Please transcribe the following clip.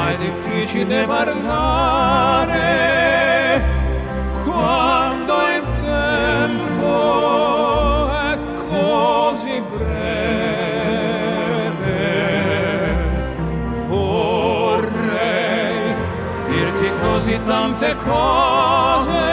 ma è difficile parlare quando il tempo è così breve. Vorrei dirti così tante cose